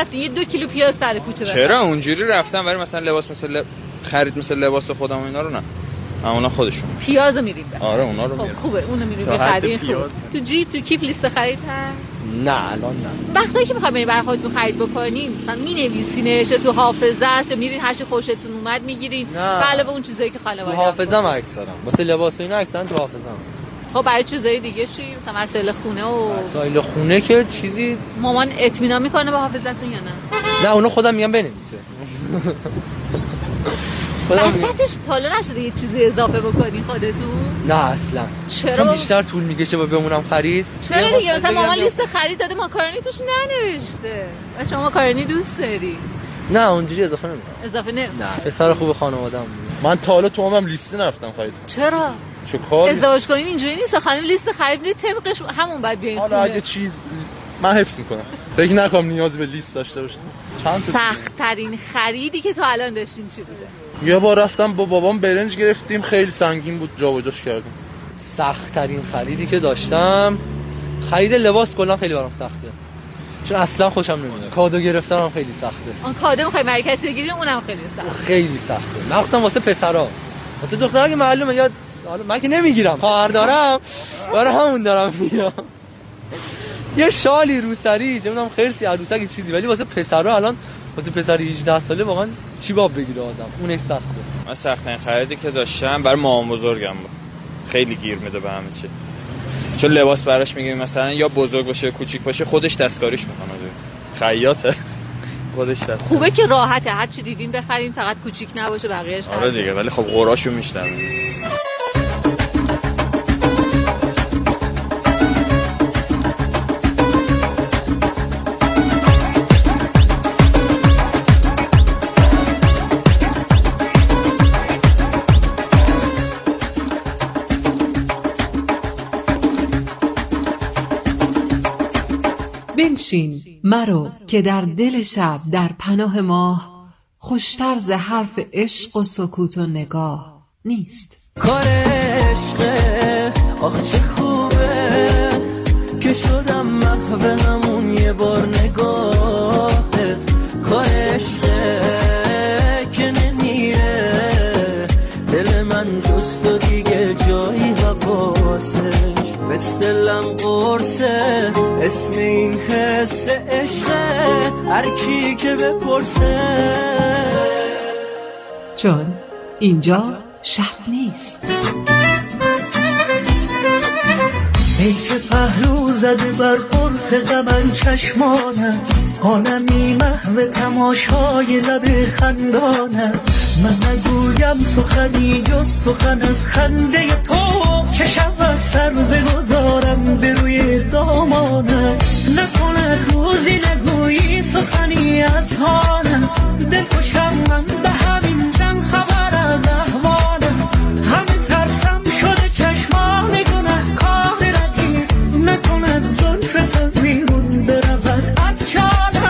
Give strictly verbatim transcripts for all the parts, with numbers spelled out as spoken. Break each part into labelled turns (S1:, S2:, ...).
S1: نرفتین یه دو کیلو پیاز سر کوچه بخرید؟
S2: چرا اونجوری رفتم ولی مثلا لباس مثل خرید مثل لباس خودم و اینا رو نه. اونا خودشون
S1: پیازو میرید.
S2: آره اونا رو
S1: خب
S2: میرید.
S1: خوبه اونو میرید بخرید. تو جیب تو کیف لیست خرید هست؟
S3: نه الان نه.
S1: وقتی که میخواید برید برای خودتون خرید بکنین مثلا مینویسینش تو حافظه است یا میرین هر چی خوشتون اومد میگیرین به علاوه اون چیزایی که خانواده
S3: تو حافظه‌ام اکثرا واسه لباس و اینا اکثرا تو حافظه‌ام.
S1: خب برای چیزای دیگه چی؟ مثلا وسایل خونه و
S3: وسایل خونه که چیزی
S1: مامان اطمینان میکنه به حافظتون یا نه؟
S3: نه اونو خودم میگم بنویسه.
S1: وسطش تالا نشده یه چیزی اضافه بکنی خودتون؟
S3: نه اصلا.
S1: چرا؟
S3: چون بیشتر طول میکشه با بمونم خرید.
S1: چرا دیگه مثلا مامان لیست خرید داده ماکارونی توش ننوشته و شما ماکارونی دوست داری؟
S3: نه اونجوری اضافه نمیکنم.
S1: اضافه نه.
S3: نه پسر خوب خانواده‌ام.
S4: من تا حالا تو هم لیست نرفتم خرید.
S1: چرا؟
S4: چه کاری؟
S1: ازدواج کنین اینجوری نیست خانم لیست خرید طبقش همون بعد بیاین
S4: حالا اگه چیز من حفظ میکنم فکر نکنم نیاز به لیست داشته باشم.
S1: سخت ترین خریدی که تو الان داشتین چی بوده؟
S4: یه بار رفتم با بابام برنج گرفتیم خیلی سنگین بود جابجاش کردیم.
S3: سخت ترین خریدی که داشتم خرید لباس کلا خیلی برام سخته چون اصلا خوشم نمیاد. کادو گرفتنم خیلی سخته.
S1: اون کادو میخوای برای کسی بگیرین اونم خیلی سخته.
S3: خیلی سخته. مخصوصا واسه پسرا. واسه دخترا که معلومه یاد حالا من که نمیگیرم خواهر دارم برای همون دارم میام یه شالی روسری نمیدونم خرسی عروسک چیزی ولی واسه پسرا الان واسه پسر هجده ساله واقعا چی باب بگیره آدم اونش سخته.
S2: من سخت‌ترین خریدی که داشتم برای مامان بزرگم بود. خیلی گیر میده به همه چی. چون لباس براش میگیم مثلا یا بزرگ باشه یا کوچیک باشه خودش دستکاریش میکنه. خیاطه. خودش دست.
S1: خوبه که راحته هر چی دیدین بخرین فقط کوچیک نباشه بقیه‌اش.
S2: آره دیگه ولی خب قراشو میشنم.
S5: بنشین مرو که در دل شب در پناه ماه خوشتر ز حرف عشق و سکوت و نگاه نیست.
S6: کار عشقه آخ چه خوبه که شدم محو همون یه بار نگاهت. کار عشقه که نمیره دل من جست و دیگه جایی حواسش بس دلم قرصه اسم این حس عشقه هر کی که بپرسه
S5: چون اینجا شب نیست.
S6: ای که پهلو زده بر قرص غمن چشمانت عالمی محو تماشای لب خندانت. من نگویم سخنی جز سخن از خنده تو چه شود سر بگذارم به روی دامانت. نکند روزی نگویی سخنی از حالت دل خوشم من به همین جن خبر از احوالت. همه ترسم شده چشمان گناه کار رقیب نکند زلفت بیرون برود از چالت.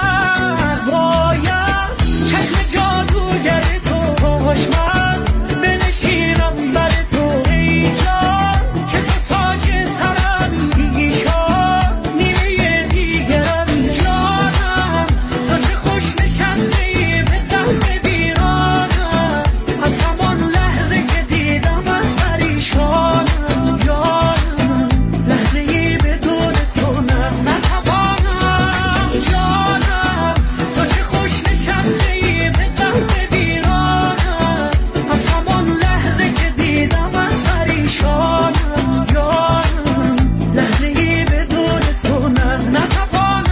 S6: باید چشم جادوگر تو خوشمن بنشینم بر تو ای جان که تو تاج سرمی شد نیمه دیگرم جانم. تو چه خوش نشستی به قلب ویرانم از همان لحظه که دیدم من پریشانم جانم. لحظه ای بدون تو نه نتوانم جانم. تو چه خوش نشستی به قلب ویرانم از همان لحظه که دیدم من پریشانم جانم. لحظه ای بدون تو نه نتوانم.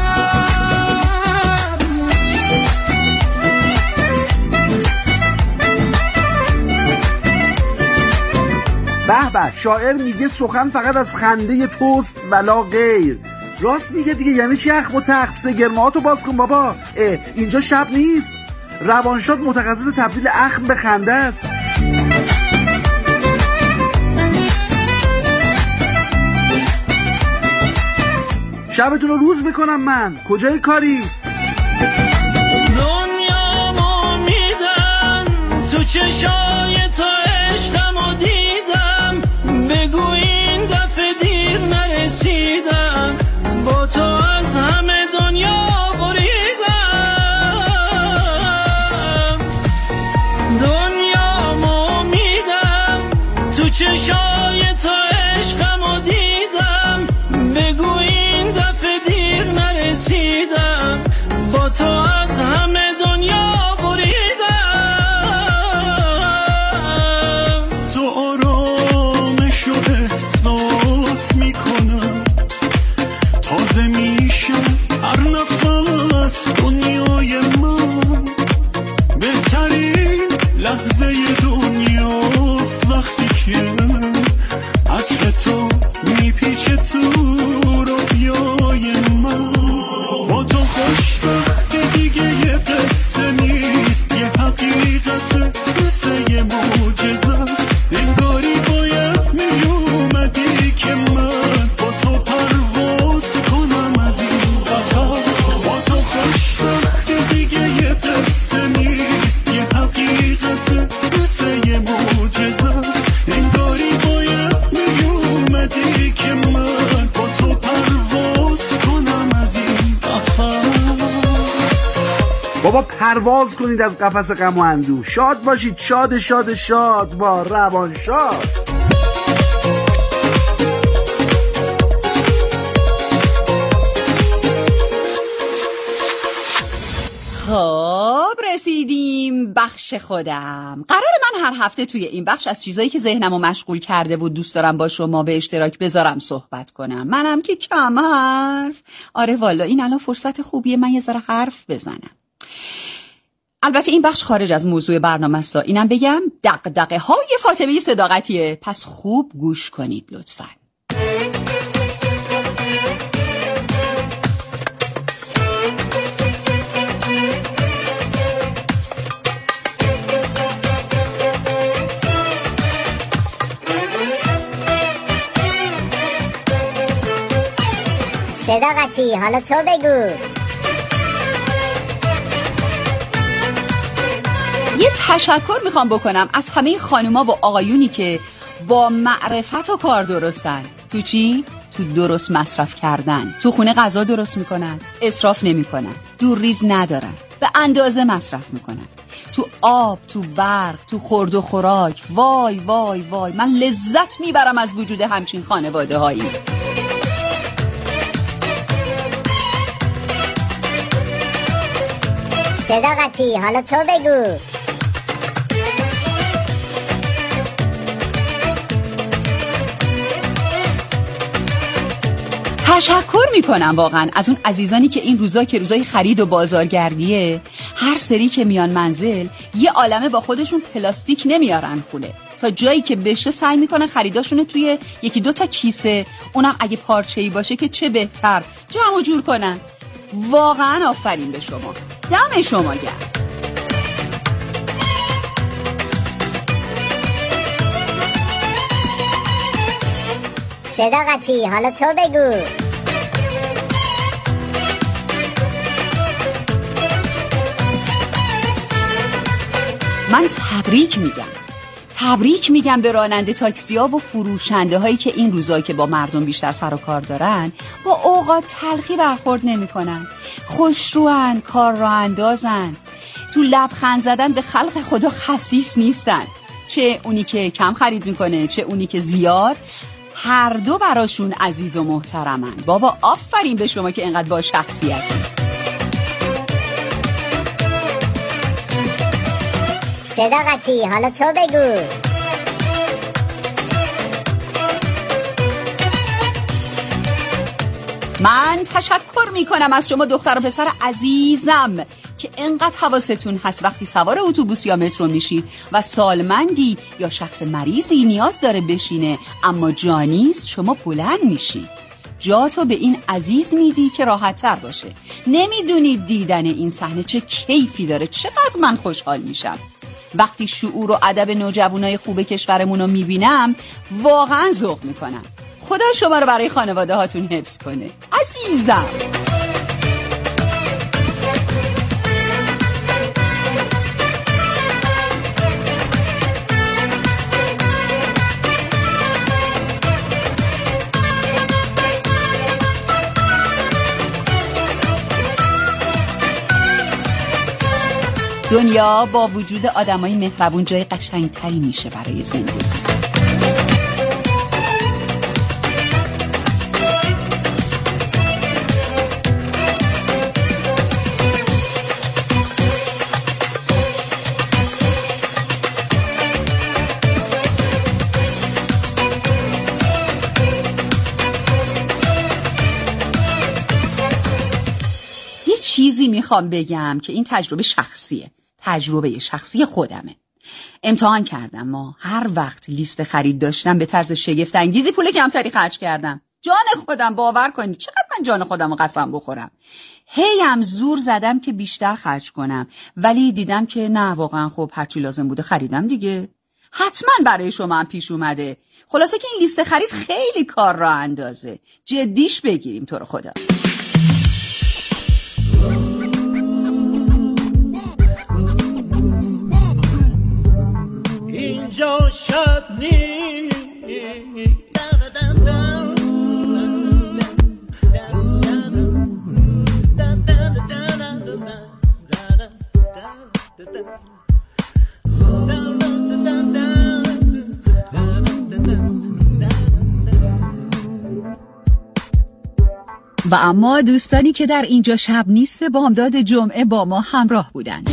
S7: به به شاعر میگه سخن فقط از خنده توست ولا غیر. راست میگه دیگه. یعنی چی اخم و تخت سگرماتو باز کن بابا. اه اینجا شب نیست. روانشاد متخصص تبدیل اخم به خنده است. شبتون رو روز میکنم من. کجای کاری؟
S6: دنیا ما میدم تو چشای تو عشقمو دیدم بگو این دفعه دیر نرسیدم با تو از همه دنیا بریدم. تو از همه دنیا بریدم، تو آرامش رو احساس میکنم، تازه میشم هر نفس دنیای من، بهترین لحظه دنیاست وقتی که عطر تو میپیچه تو رویای من. با تو خوشبخت دیگه یه قصه نیست، یه حقیقت مثل یه معجزه است، انگاری باید میومدی که من با تو پرواز کنم از این قفس. با تو خوشبخت دیگه یه قصه نیست، یه حقیقت مثل یه معجزه است، انگاری باید میومدی که من با تو پرواز کنم از این قفس.
S7: بابا پرواز کنید از قفس غم و اندوه، شاد باشید، شاد شاد شاد با روان شاد.
S8: خب رسیدیم بخش خودم. قرار من هر هفته توی این بخش از چیزایی که ذهنمو مشغول کرده و دوست دارم با شما به اشتراک بذارم صحبت کنم. منم که کم حرف. آره والا این الان فرصت خوبیه من یه ذره حرف بزنم. البته این بخش خارج از موضوع برنامه است. اینم بگم دغدغه های فاطمه صداقتیه، پس خوب گوش کنید لطفاً.
S9: صداقتی حالا تو بگو.
S8: یه تشکر میخوام بکنم از همه خانوما و آقایونی که با معرفت و کار درستن. تو چی؟ تو درست مصرف کردن. تو خونه غذا درست میکنن، اسراف نمیکنن، دور ریز ندارن، به اندازه مصرف میکنن. تو آب، تو برق، تو خورد و خوراک. وای وای وای من لذت میبرم از وجود همچین خانواده هایی.
S9: صداقتی حالا تو بگو.
S8: تشکر میکنم واقعا از اون عزیزانی که این روزا که روزای خرید و بازارگردیه، هر سری که میان منزل یه عالمه با خودشون پلاستیک نمیارن خونه، تا جایی که بشه سعی میکنن خریداشونو توی یکی دو تا کیسه، اونم اگه پارچه‌ای باشه که چه بهتر، جمع و جور کنن. واقعا آفرین به شما، دم شما گرم.
S9: صداقتی حالا تو بگو.
S8: من تبریک میگم تبریک میگم به راننده تاکسی ها و فروشنده هایی که این روزا که با مردم بیشتر سر و کار دارن با اوقات تلخی برخورد نمی کنن. خوشروان، کار را اندازن، تو لبخند زدن به خلق خدا خسیس نیستن. چه اونی که کم خرید میکنه چه اونی که زیاد، هر دو براشون عزیز و محترمن. بابا آفرین به شما که اینقدر با شخصیتی.
S9: صداقتی حالا تو بگو.
S8: من تشکر میکنم از شما دختر و پسر عزیزم که انقدر حواستون هست وقتی سوار اتوبوس یا مترو میشید و سالمندی یا شخص مریضی نیاز داره بشینه اما جا نیست، شما بلند میشید، جاتو به این عزیز میدی که راحت تر باشه. نمیدونید دیدن این صحنه چه کیفی داره، چقدر من خوشحال میشم. وقتی شعور و ادب نوجوانای خوب کشورمون رو میبینم واقعا ذوق میکنم. خدا شما رو برای خانواده هاتون حفظ کنه عزیزم. دنیا با وجود آدمای مهربون جای قشنگتری میشه برای زندگی. چیزی میخوام بگم که این تجربه شخصیه، تجربه شخصی خودمه. امتحان کردم، ما هر وقت لیست خرید داشتم به طرز شگفت انگیزی پول کمتری خرج کردم. جان خودم باور کنید چقدر من جان خودم رو قسم بخورم. هیم زور زدم که بیشتر خرج کنم، ولی دیدم که نه، واقعا خب هرچی لازم بوده خریدم دیگه. حتما برای شما هم پیش اومده. خلاصه که این لیست خرید خیلی کار را اندازه، جدیش بگیریم تو رو خدا.
S6: اینجا شب نیست،
S8: و اما دوستانی که در اینجا شب نیست بامداد جمعه با ما همراه بودند.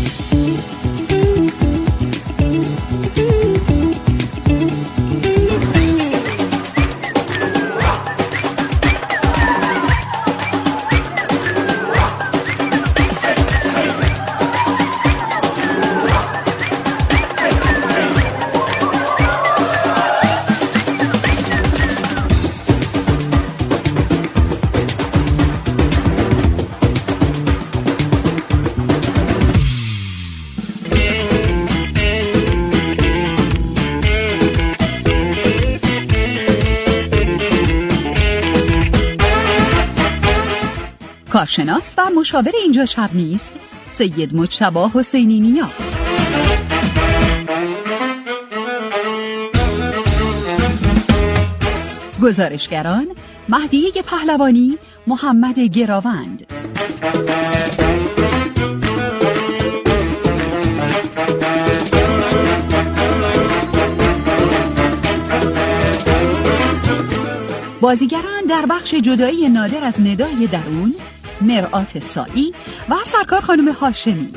S8: کارشناس و مشاور اینجا شب نیست سید مجتبی حسینی نیا. گزارشگران مهدیه پهلوانی، محمد گراوند. بازیگران در بخش جدایی نادر از ندای درون، مرآت سایی و سرکار خانم هاشمی.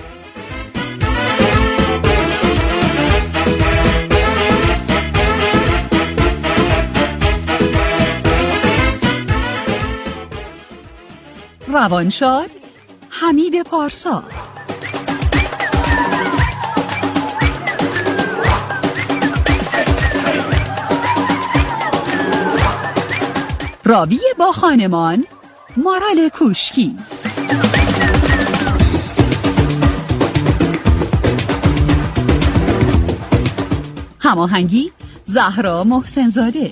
S8: روانشاد حمید پارسا. راوی با خانمان مارال کوشکی. هماهنگی زهرا محسنزاده.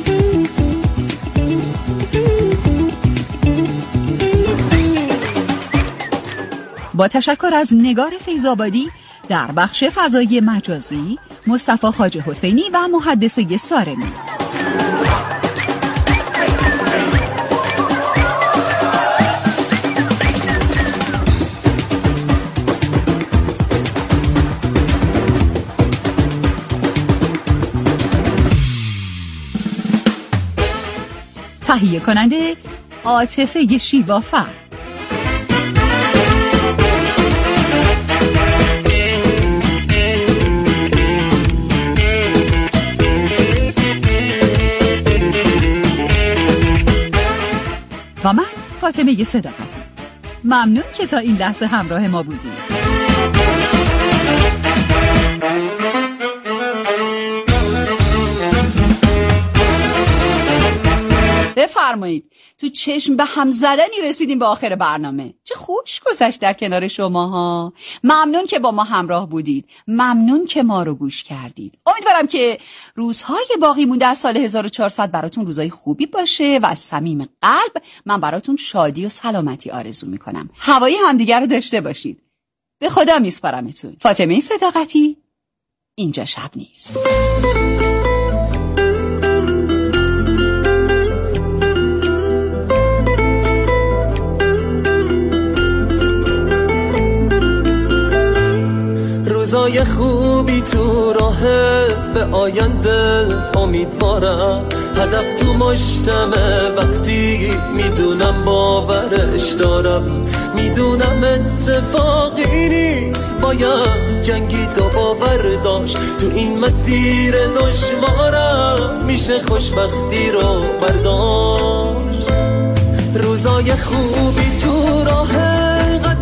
S8: با تشکر از نگار فیض‌آبادی در بخش فضای مجازی، مصطفی خواجه حسینی و محدثه سارمی. تهیه کننده عاطفه شیوافر. و من فاطمه صداقتی. ممنون که تا این لحظه همراه ما بودید. بفرمایید. تو چشم به هم زدنی رسیدیم به آخر برنامه. چه خوش گذشت در کنار شماها. ممنون که با ما همراه بودید. ممنون که ما رو گوش کردید. امیدوارم که روزهای باقی مونده از سال هزار و چهارصد براتون روزهای خوبی باشه و از صمیم قلب من براتون شادی و سلامتی آرزو میکنم. هوای همدیگر رو داشته باشید. به خدا میسپارمتون. فاطمه صداقتی، اینجا شب نیست.
S6: روزای خوبی تو راهه، به آینده امیدوارم. هدف تو مشتمه وقتی میدونم باورش دارم. میدونم اتفاقی نیست، باید جنگید و باور داشت. تو این مسیر دشوارم میشه خوشبختی رو برداشت. روزای خوبی تو راهه،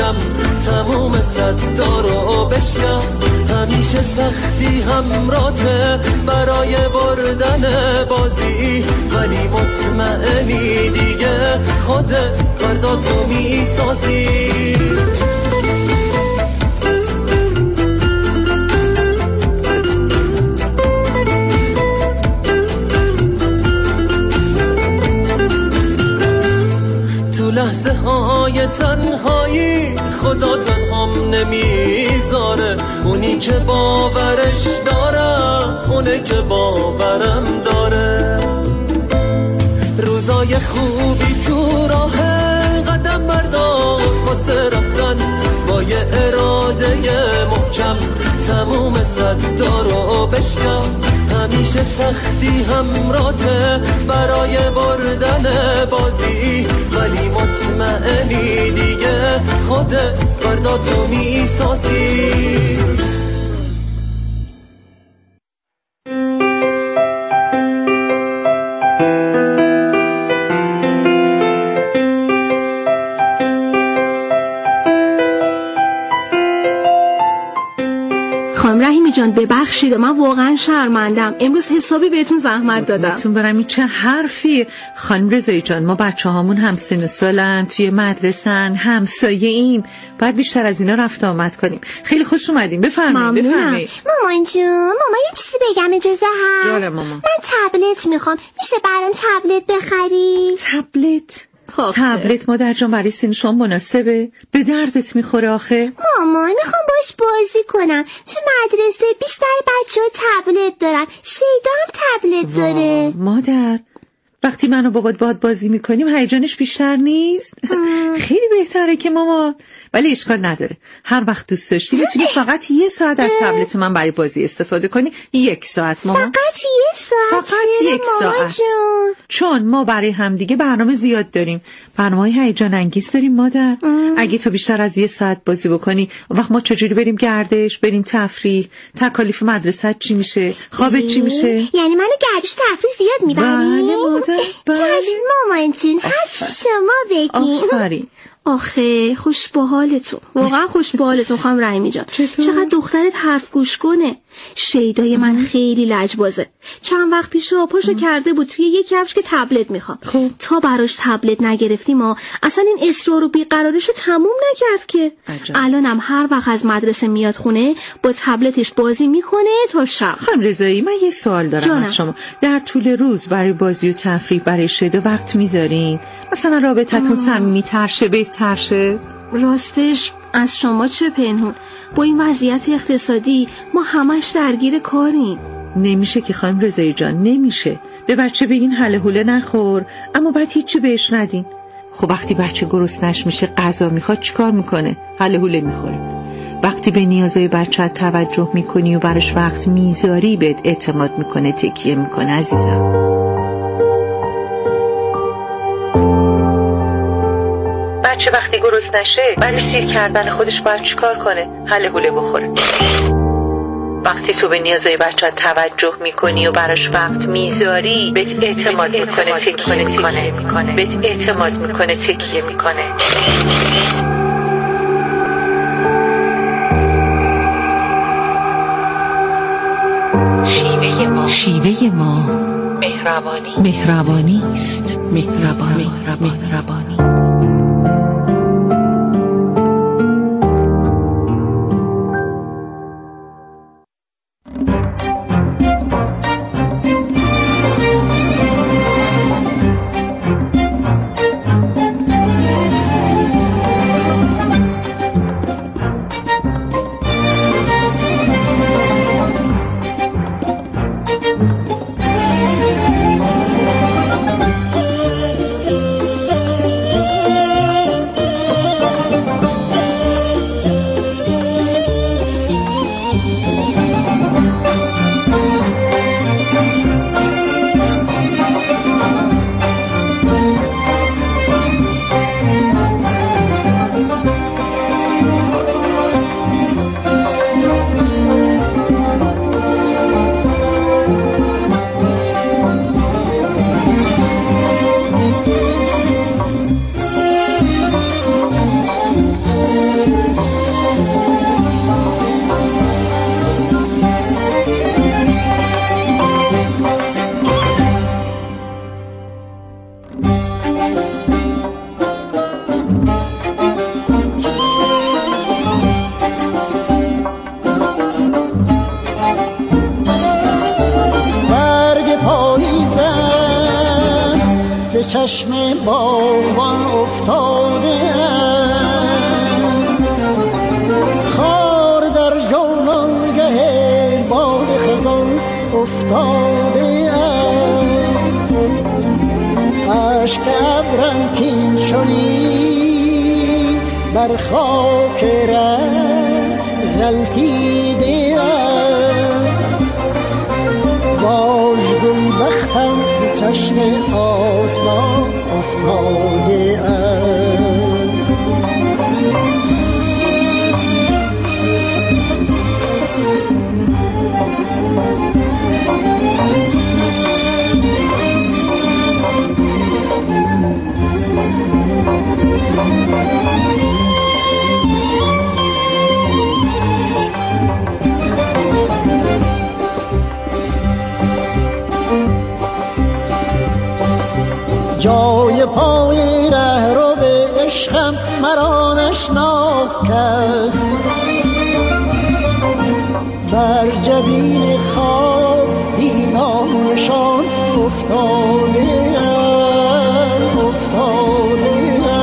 S10: محکم تموم صدا رو بشکن. همیشه سختی همراته برای بردن بازی، ولی مطمئنی دیگه خودت فردا تو میسازی. لحظه های تنهایی خدا تنهام نمیذاره، اونی که باورش دارم اونه که باورم داره. روزای خوبی تو راه قدم بردار واسه رفتن، با یه اراده محکم تموم صدا رو بشکن. همیشه سختی همراته برای بردن بازی، ولی مطمئنی دیگه خودت فردا تو میسازی.
S11: خانم رحیمی جان ببخشید، من واقعا شرمندم، امروز حسابی بهتون زحمت دادم.
S5: بهتون برم این چه حرفی؟ خانم رضایی جان ما بچه هامون هم سن و سالن، توی مدرسن، همسایه ایم، باید بیشتر از اینا رفت آمد کنیم. خیلی خوش اومدیم، بفرمایید بفرمایید.
S12: مامان جون، ماما یه چیزی بگم اجازه هست؟
S5: جانم ماما.
S12: من تبلت میخوام، میشه برام تبلت بخری؟
S5: تبلت؟ تبلت مادر جان برای سن شما مناسبه؟ به دردت میخوره آخه؟
S12: مامان میخوام باش بازی کنم، تو مدرسه بیشتر بچه ها تبلت دارن، شیدا هم تبلت داره.
S5: مادر وقتی من و بابات باهات بازی میکنیم هیجانش بیشتر نیست؟ خیلی بهتره که ماما، ولی اشکال نداره، هر وقت دوست داشتی میتونی فقط یه ساعت از تبلت من برای بازی استفاده کنی. یک ساعت ماما.
S12: فقط یه ساعت؟
S5: فقط یک ساعت
S12: جون.
S5: چون ما برای همدیگه برنامه زیاد داریم، برنامه‌های هیجان انگیز داریم مادر. ام. اگه تو بیشتر از یه ساعت بازی بکنی وقت ما چجوری بریم گردش، بریم تفریح، تکالیف مدرسه چی میشه، خوابت چی میشه؟
S12: یعنی منو گردش تفریح زیاد میبری؟
S5: بله مادر بله.
S12: چشم مامان جون، هر چی شما بگی.
S5: آفرین.
S11: آخه خوش به حالتون، واقعا خوش به حالتون خانم رحیمی جان. چقدر دخترت حرف گوش کنه. شیدای من خیلی لجبازه، چند وقت پیش پاشو کرده بود توی یک کفش که تبلت میخوام. تا براش تبلت نگرفتیم ما اصلا این اصرار و بیقراریشو تموم نکرد که عجب. الانم هر وقت از مدرسه میاد خونه با تبلتش بازی میکنه تا شب.
S5: خانم رضایی من یه سوال دارم جانم. از شما در طول روز برای بازی و تفریح برای شیدا وقت میذارین؟ مثلا رابطتون صمیمی‌تر شه، بهتر شه؟
S11: راستش از شما چه پنهون، با این وضعیت اقتصادی ما همش درگیر کاریم.
S5: نمیشه که خانم رضایی جان، نمیشه. به بچه بگین هله هوله نخور اما بعد هیچی بهش ندین. خب وقتی بچه گرسنش میشه غذا میخواد چیکار میکنه؟ هله هوله میخوره. وقتی به نیازهای بچه توجه میکنی و براش وقت میذاری بهت اعتماد میکنه، تکیه میکنه عزیزم. بچه وقتی گرسنه نشه برای سیر کردن خودش باید چیکار کنه؟ هله هوله بخوره. وقتی تو به نیازهای بچه توجه میکنی و براش وقت میذاری بهت اعتماد میکنه، تکیه میکنه، بهت اعتماد میکنه، تکیه میکنه. شیوه ما شیوه ما مهربانی مهربانی است، مهربانی مهربانی.
S13: چشم باغبان افتاده خار در جولانگه باد خزان افتاده عشق ابرم کین شدی بر خاک ره غلطیده باش گل بختم چشم آسمان افتاده جای پای ره رو به عشقم مرا نشناخت کس بر جبین خواب دیدانشان افتاده افتاده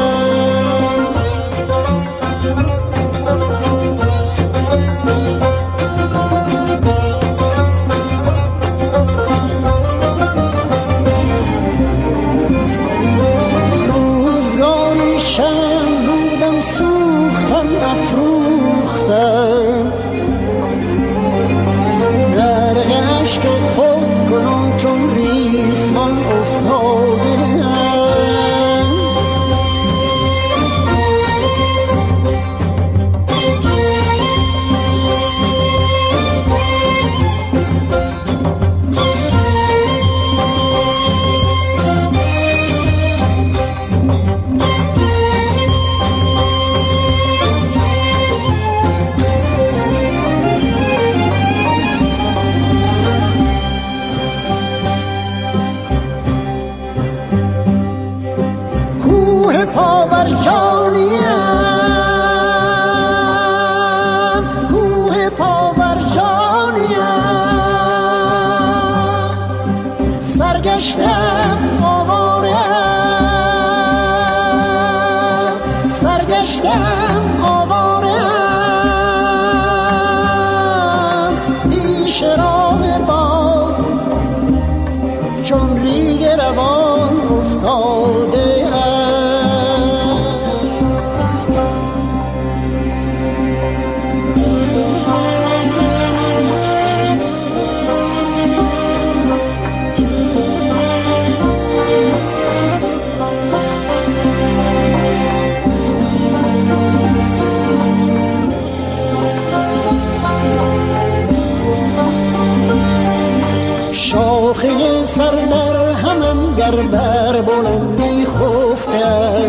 S13: بر بلندی خفتم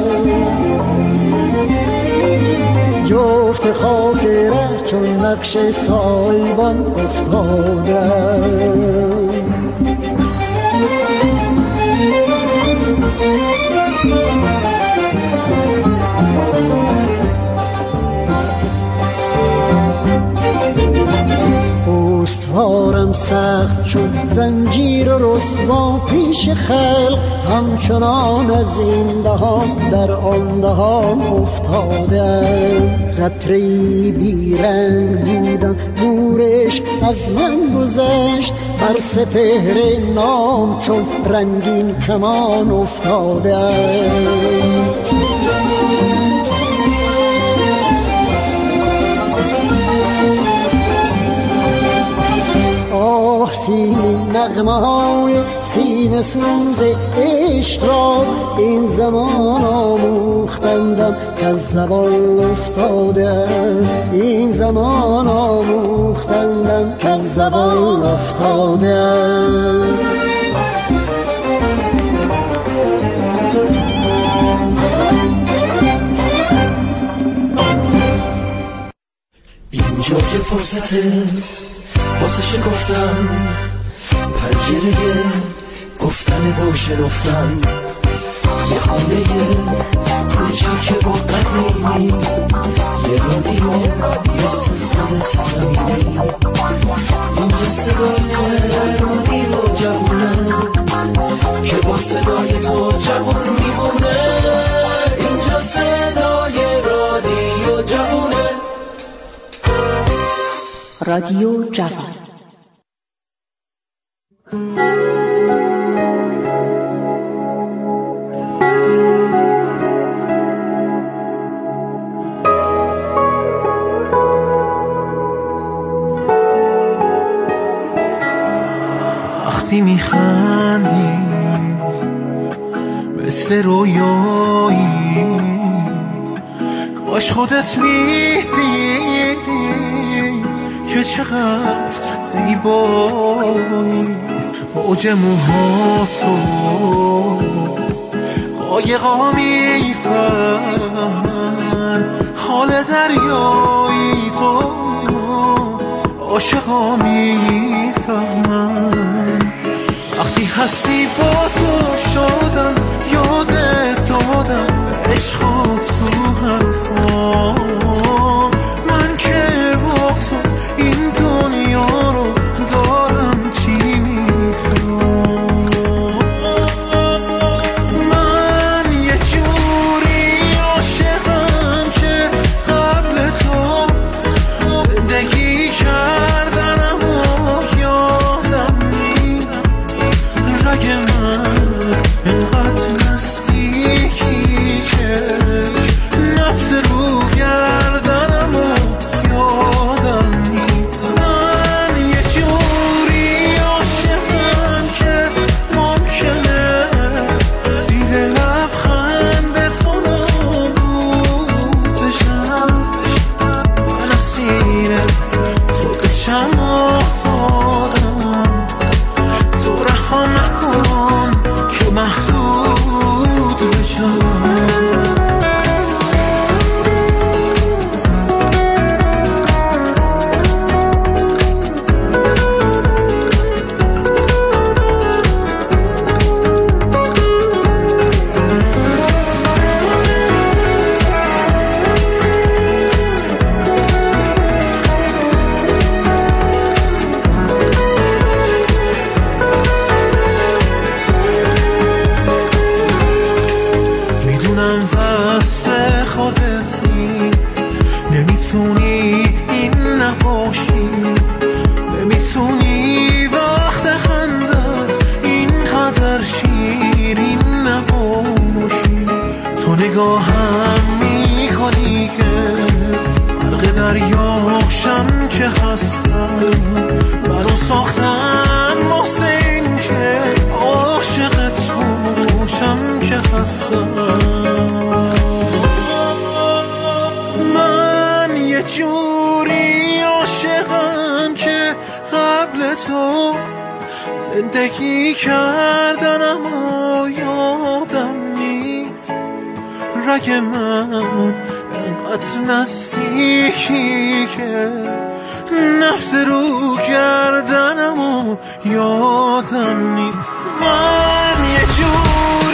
S13: جفت خاک ره چون نقش سایبان افتادم استوارم سخت شد زنجیر و رسوا پیش خلق همچنان از این دهان در آن دهان افتادم قطره‌ای بیرنگ بودم نورش از من گذشت بر سپهر نام چون رنگین کمان افتادم سینه نغمه های سینه سوز عشق را این زمان آموختندم که از زبان افتادم این زمان آموختندم که از زبان افتادم
S10: اینجا که فرصته واسه شکفتن پنجره گفتن و شنفتن یه خونه کوچیک و قدیمی، یه رادیو مثل خودت صمیمی. اینجا صدای رادیو جوونه که با صدای تو جوون میمونه. اینجا صدای رادیو جوونه.
S5: رادیو جوان.
S10: وقتی میخندی مثل رویایی، کاش خودت میدیدی که چقدر زیبایی. موج موهاتو قایقا میفهمن، حال دریایی تو عاشقا میفهمن. وقتی هستی با تو شدم، یادت دادم عشق تو حرفا. من که با تو این دنیا رو دارم چی میخوام. من یه جوری عاشقم که قبل تو زندگی کردنم و یادم نیست. رگ من اینقدر نزدیکی که نفس رو گردنم و یادم نیست. من یه جوری عاشقم که ممکنه زیر لبخند تو نابود بشم. من اسیر تو بشم آزادم، تو رها نکن که محدود بشم. میدونم دست خودت نیست، نمیتونی این نباشی، نمیتونی وقت خندت اینقدر شیرین نباشی. تو نگاهم میکنی که برق دریاشم که هستم. منو ساختن واسه این که عاشقت باشم که هستم. من یه جوری عاشقم که قبل تو زندگی کردنم و یادم نیست. رگ من انقدر نزدیکی که نفس رو گردنم و یادم نیست. من یه جوری